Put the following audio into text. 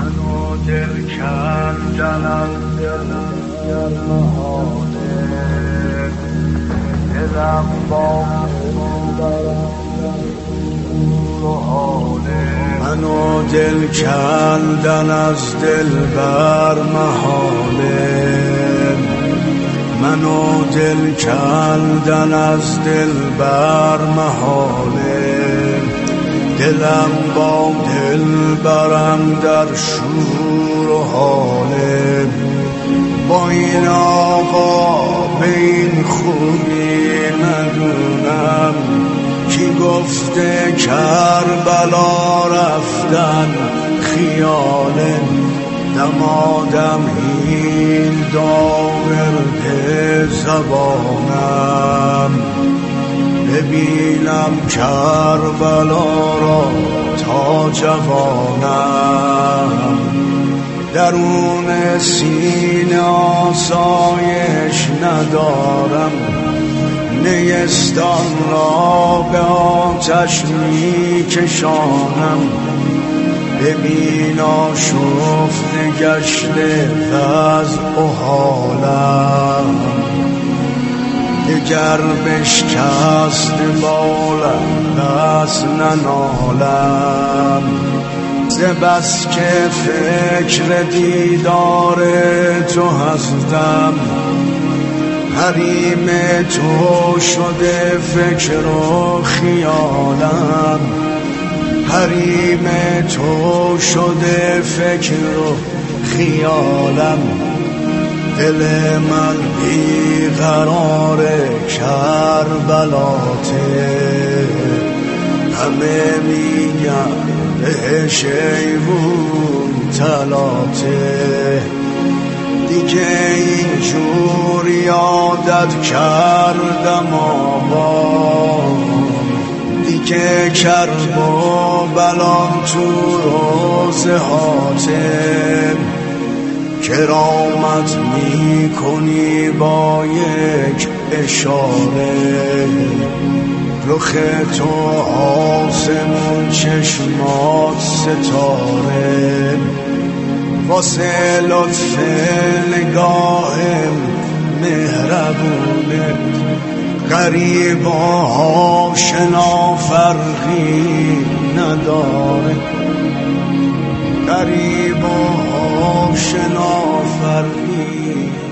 منو دل کندن از دل محاله، دلم با منو دل کندن از دل بر محاله، منو دل کندن از دل بر محاله، دلم با دل برم در شور و حاله. با این آقا به این خوبی ندونم کی گفته کربلا رفتن خیاله، دمادم هیل داورد زبانم، ببینم کربلا را تا جوانم. درون سینه آسایش ندارم، نیستان را به آتش می کشانم. ببین آشفته گشته وضع و حالم، دگر بشکست بالم دست ننالم. ز بس که فکر دیدار تو هستم، حریم تو شده فکر و خیالم، حریم تو شده فکر و خیالم. دل من بیقرار کربلاته، همه میگن بهش ایوون تلاته. دیگه اینجور یادت کردم آقا، دیگه کرب و بلام تو روزه هاته. کرامت می کنی با یک اشاره، رخ تو آسمون چشمات ستاره. واسه لطف نگاهم مهربونه، غریب و آشنا فرقی نداره، غریب و آشنا فرقی